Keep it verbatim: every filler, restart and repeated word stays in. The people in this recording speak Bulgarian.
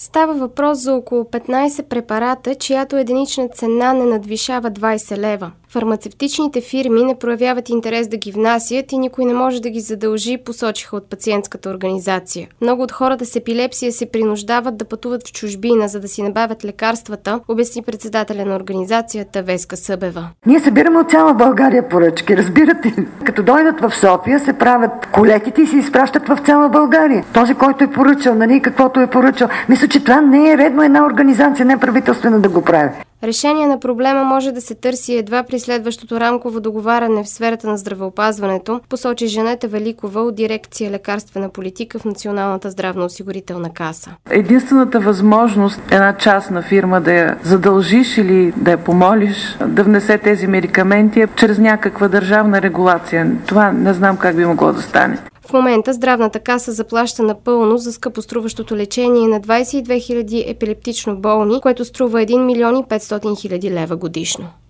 Става въпрос за около петнайсет препарата, чиято единична цена не надвишава двайсет лева. Фармацевтичните фирми не проявяват интерес да ги внасят и никой не може да ги задължи, посочиха от пациентската организация. Много от хората с епилепсия се принуждават да пътуват в чужбина, за да си набавят лекарствата, обясни председателя на организацията Веска Събева. Ние събираме от цяла България поръчки, разбирате. Като дойдат в София, се правят колеките и се изпращат в цяла България. Този, който е поръчал, нали, каквото е поръчал. Мисля, че това не е редно една организация, не правителствена да го прави. Решение на проблема може да се търси едва при следващото рамково договаряне в сферата на здравеопазването, посочи Жанета Великова от дирекция лекарствена политика в Националната здравноосигурителна каса. Единствената възможност една частна фирма да я задължиш или да я помолиш да внесе тези медикаменти е чрез някаква държавна регулация. Това не знам как би могло да стане. В момента здравната каса заплаща напълно за скъпоструващото лечение на двайсет и две хиляди епилептично болни, което струва един милион и петстотин хиляди лева годишно.